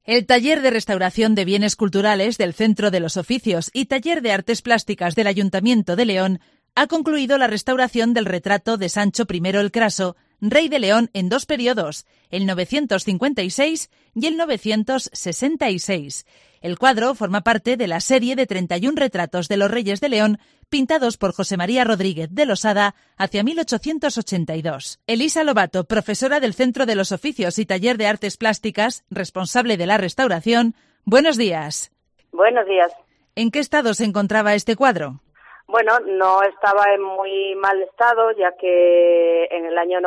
El taller de restauración de bienes culturales del Centro de los Oficios y taller de artes plásticas del Ayuntamiento de León ha concluido la restauración del retrato de Sancho I el Craso, rey de León en dos periodos, el 956 y el 966. El cuadro forma parte de la serie de 31 retratos de los reyes de León pintados por José María Rodríguez de Losada hacia 1882. Elisa Lobato, profesora del Centro de los Oficios y taller de artes plásticas, responsable de la restauración. Buenos días. Buenos días. ¿En qué estado se encontraba este cuadro? Bueno, no estaba en muy mal estado, ya que en el año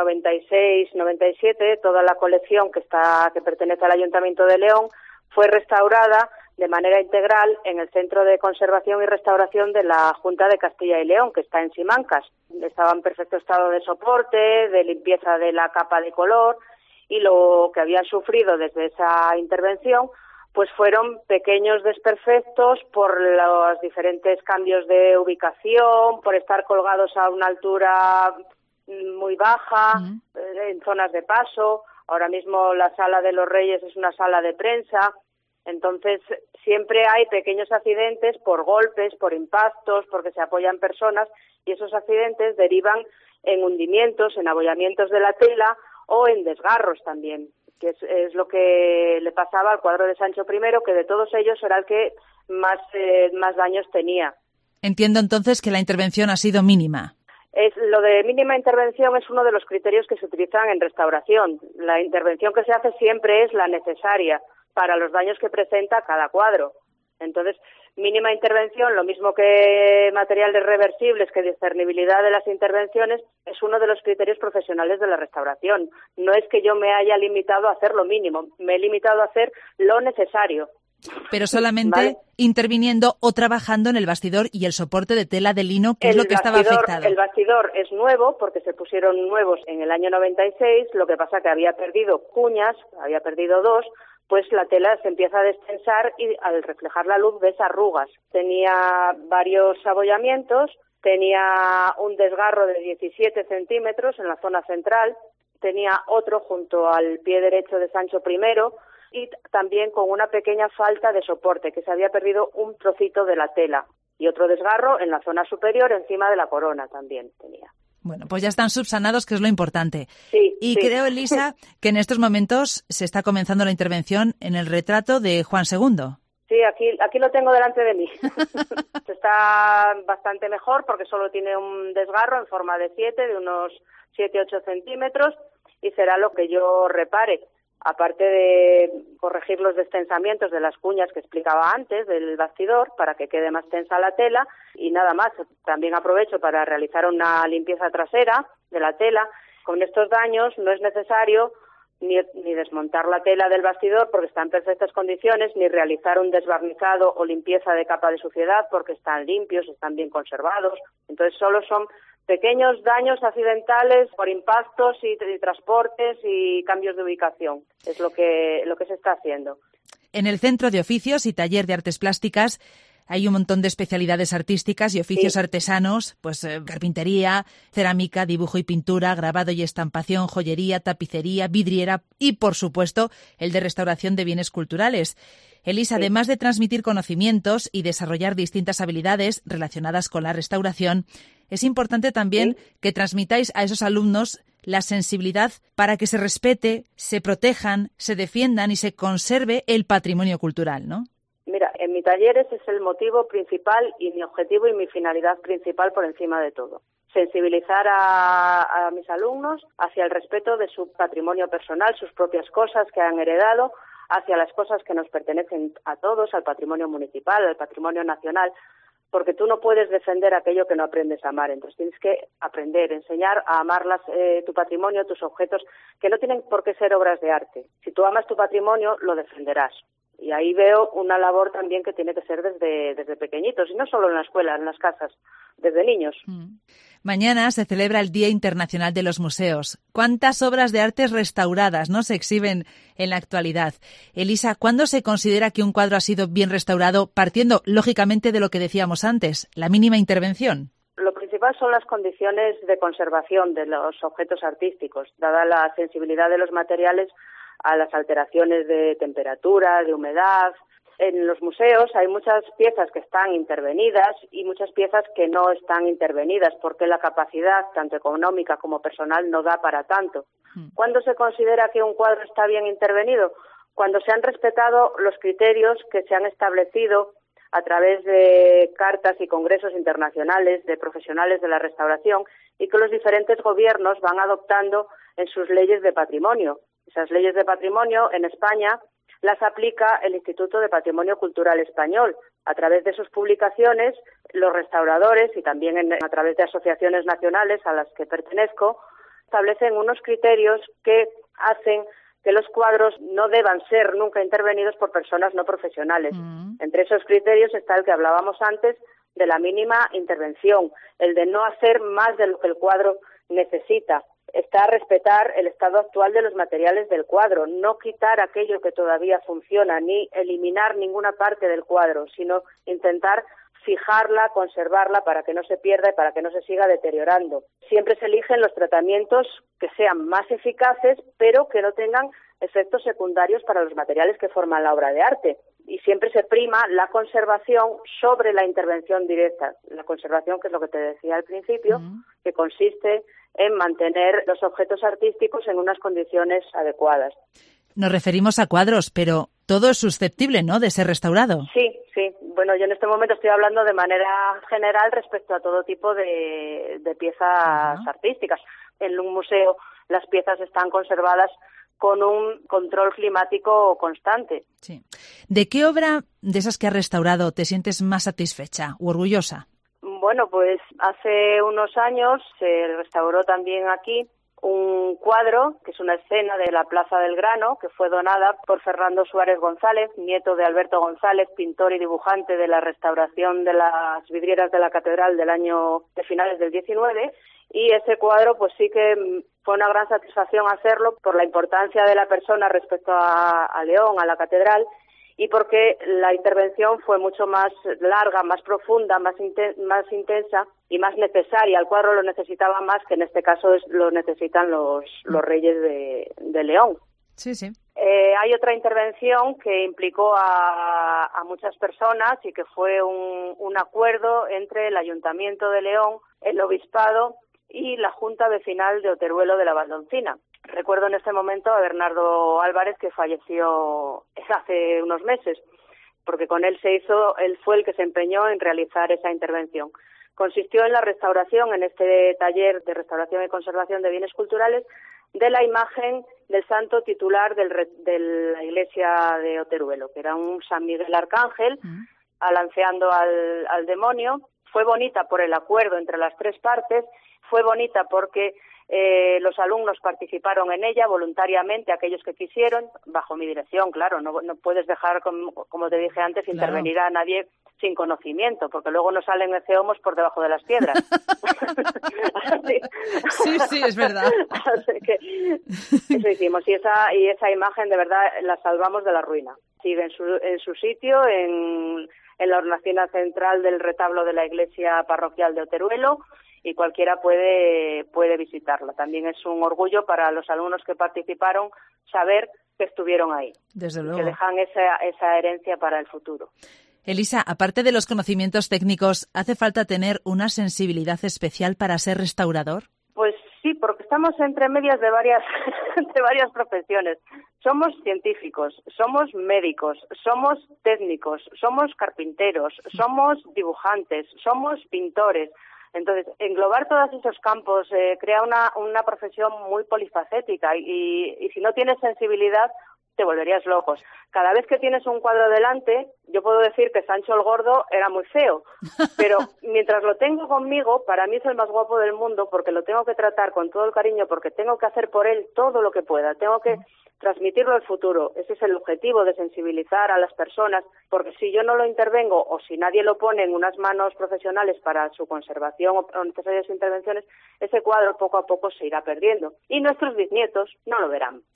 96-97 toda la colección que pertenece al Ayuntamiento de León fue restaurada de manera integral en el Centro de Conservación y Restauración de la Junta de Castilla y León, que está en Simancas. Estaba en perfecto estado de soporte, de limpieza de la capa de color, y lo que habían sufrido desde esa intervención pues fueron pequeños desperfectos por los diferentes cambios de ubicación, por estar colgados a una altura muy baja, en zonas de paso. Ahora mismo la Sala de los Reyes es una sala de prensa. Entonces, siempre hay pequeños accidentes por golpes, por impactos, porque se apoyan personas, y esos accidentes derivan en hundimientos, en abollamientos de la tela o en desgarros también, que es lo que le pasaba al cuadro de Sancho I, que de todos ellos era el que más daños tenía. Entiendo entonces que la intervención ha sido mínima. Lo de mínima intervención es uno de los criterios que se utilizan en restauración. La intervención que se hace siempre es la necesaria para los daños que presenta cada cuadro. Entonces, mínima intervención, lo mismo que materiales reversibles, que discernibilidad de las intervenciones, es uno de los criterios profesionales de la restauración. No es que yo me haya limitado a hacer lo mínimo, me he limitado a hacer lo necesario. Pero solamente ¿vale? Interviniendo o trabajando en el bastidor y el soporte de tela de lino, que es lo que estaba afectado. El bastidor es nuevo porque se pusieron nuevos en el año 96, lo que pasa que había perdido cuñas, había perdido dos, pues la tela se empieza a destensar y al reflejar la luz ves arrugas. Tenía varios abollamientos, tenía un desgarro de 17 centímetros en la zona central, tenía otro junto al pie derecho de Sancho I y también con una pequeña falta de soporte, que se había perdido un trocito de la tela, y otro desgarro en la zona superior encima de la corona también tenía. Bueno, pues ya están subsanados, que es lo importante. Sí, y sí. Creo, Elisa, que en estos momentos se está comenzando la intervención en el retrato de Juan II. Sí, aquí lo tengo delante de mí. Está bastante mejor porque solo tiene un desgarro en forma de 7, de unos 7-8 centímetros, y será lo que yo repare. Aparte de corregir los destensamientos de las cuñas que explicaba antes del bastidor para que quede más tensa la tela, y nada más. También aprovecho para realizar una limpieza trasera de la tela. Con estos daños no es necesario ni desmontar la tela del bastidor porque está en perfectas condiciones, ni realizar un desbarnizado o limpieza de capa de suciedad porque están limpios, están bien conservados. Entonces solo son pequeños daños accidentales por impactos y transportes y cambios de ubicación. Es lo que se está haciendo. En el Centro de Oficios y Taller de Artes Plásticas hay un montón de especialidades artísticas y oficios artesanos, pues carpintería, cerámica, dibujo y pintura, grabado y estampación, joyería, tapicería, vidriera y, por supuesto, el de restauración de bienes culturales. Elisa, además de transmitir conocimientos y desarrollar distintas habilidades relacionadas con la restauración, es importante también que transmitáis a esos alumnos la sensibilidad para que se respete, se protejan, se defiendan y se conserve el patrimonio cultural, ¿no? Mira, en mi taller ese es el motivo principal y mi objetivo y mi finalidad principal por encima de todo. Sensibilizar a mis alumnos hacia el respeto de su patrimonio personal, sus propias cosas que han heredado, hacia las cosas que nos pertenecen a todos, al patrimonio municipal, al patrimonio nacional, porque tú no puedes defender aquello que no aprendes a amar. Entonces tienes que aprender, enseñar a amar tu patrimonio, tus objetos, que no tienen por qué ser obras de arte. Si tú amas tu patrimonio, lo defenderás. Y ahí veo una labor también que tiene que ser desde pequeñitos, y no solo en la escuela, en las casas, desde niños. Mañana se celebra el Día Internacional de los Museos. ¿Cuántas obras de arte restauradas no se exhiben en la actualidad? Elisa, ¿cuándo se considera que un cuadro ha sido bien restaurado, partiendo, lógicamente, de lo que decíamos antes, la mínima intervención? Lo principal son las condiciones de conservación de los objetos artísticos, dada la sensibilidad de los materiales a las alteraciones de temperatura, de humedad. En los museos hay muchas piezas que están intervenidas y muchas piezas que no están intervenidas porque la capacidad, tanto económica como personal, no da para tanto. ¿Cuándo se considera que un cuadro está bien intervenido? Cuando se han respetado los criterios que se han establecido a través de cartas y congresos internacionales de profesionales de la restauración y que los diferentes gobiernos van adoptando en sus leyes de patrimonio. Esas leyes de patrimonio en España las aplica el Instituto de Patrimonio Cultural Español. A través de sus publicaciones, los restauradores y también a través de asociaciones nacionales a las que pertenezco, establecen unos criterios que hacen que los cuadros no deban ser nunca intervenidos por personas no profesionales. Entre esos criterios está el que hablábamos antes de la mínima intervención, el de no hacer más de lo que el cuadro necesita. Está respetar el estado actual de los materiales del cuadro, no quitar aquello que todavía funciona, ni eliminar ninguna parte del cuadro, sino intentar fijarla, conservarla para que no se pierda y para que no se siga deteriorando. Siempre se eligen los tratamientos que sean más eficaces, pero que no tengan efectos secundarios para los materiales que forman la obra de arte. Y siempre se prima la conservación sobre la intervención directa. La conservación, que es lo que te decía al principio, que consiste en mantener los objetos artísticos en unas condiciones adecuadas. Nos referimos a cuadros, pero todo es susceptible, ¿no?, de ser restaurado. Sí. Bueno, yo en este momento estoy hablando de manera general respecto a todo tipo de piezas artísticas. En un museo las piezas están conservadas con un control climático constante. Sí. ¿De qué obra de esas que has restaurado te sientes más satisfecha u orgullosa? Bueno, pues hace unos años se restauró también aquí un cuadro, que es una escena de la Plaza del Grano, que fue donada por Fernando Suárez González, nieto de Alberto González, pintor y dibujante de la restauración de las vidrieras de la Catedral del año de finales del 19, y ese cuadro pues sí que fue una gran satisfacción hacerlo por la importancia de la persona respecto a León, a la Catedral, y porque la intervención fue mucho más larga, más profunda, más intensa y más necesaria. El cuadro lo necesitaba más, que en este caso lo necesitan los reyes de León. Sí. Hay otra intervención que implicó a muchas personas y que fue un acuerdo entre el Ayuntamiento de León, el Obispado y la Junta Vecinal de Oteruelo de la Valdoncina. Recuerdo en este momento a Bernardo Álvarez, que falleció hace unos meses, porque con él fue el que se empeñó en realizar esa intervención. Consistió en la restauración, en este taller de restauración y conservación de bienes culturales, de la imagen del santo titular de la iglesia de Oteruelo, que era un San Miguel Arcángel, alanceando al demonio. Fue bonita por el acuerdo entre las tres partes, fue bonita porque los alumnos participaron en ella voluntariamente, aquellos que quisieron, bajo mi dirección, claro, no puedes dejar, como te dije antes, claro, intervenir a nadie sin conocimiento, porque luego no salen ceomos por debajo de las piedras. Sí, es verdad. Así que eso hicimos, y esa imagen de verdad la salvamos de la ruina. Sigue en su sitio, en la hornacina central del retablo de la iglesia parroquial de Oteruelo, y cualquiera puede visitarla. También es un orgullo para los alumnos que participaron saber que estuvieron ahí. Desde luego. Que dejan esa herencia para el futuro. Elisa, aparte de los conocimientos técnicos, ¿hace falta tener una sensibilidad especial para ser restaurador? Pues sí, porque estamos entre medias de varias profesiones. Somos científicos, somos médicos, somos técnicos, somos carpinteros, somos dibujantes, somos pintores. Entonces, englobar todos esos campos crea una profesión muy polifacética y si no tienes sensibilidad te volverías locos. Cada vez que tienes un cuadro delante, yo puedo decir que Sancho el Gordo era muy feo, pero mientras lo tengo conmigo, para mí es el más guapo del mundo porque lo tengo que tratar con todo el cariño, porque tengo que hacer por él todo lo que pueda, tengo que transmitirlo al futuro. Ese es el objetivo, de sensibilizar a las personas, porque si yo no lo intervengo o si nadie lo pone en unas manos profesionales para su conservación o necesarias intervenciones, ese cuadro poco a poco se irá perdiendo y nuestros bisnietos no lo verán.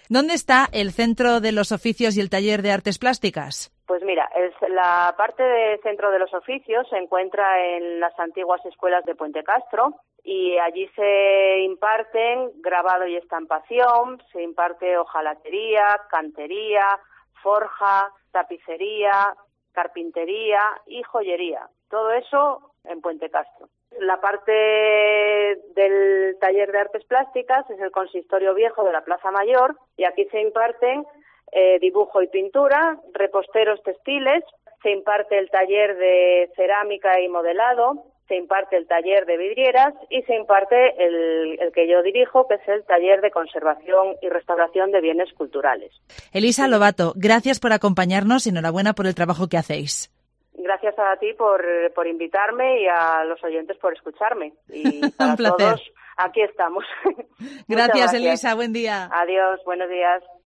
¿Dónde está el Centro de los Oficios y el Taller de Artes Plásticas? Pues mira, la parte del Centro de los Oficios se encuentra en las antiguas escuelas de Puente Castro y allí se imparten grabado y estampación, se imparte hojalatería, cantería, forja, tapicería, carpintería y joyería. Todo eso en Puente Castro. La parte del taller de artes plásticas es el consistorio viejo de la Plaza Mayor y aquí se imparten dibujo y pintura, reposteros textiles, se imparte el taller de cerámica y modelado, se imparte el taller de vidrieras y se imparte el que yo dirijo, que es el taller de conservación y restauración de bienes culturales. Elisa Lobato, gracias por acompañarnos y enhorabuena por el trabajo que hacéis. Gracias a ti por invitarme y a los oyentes por escucharme. Y para Un placer. todos, aquí estamos. Gracias, Elisa. Buen día. Adiós, buenos días.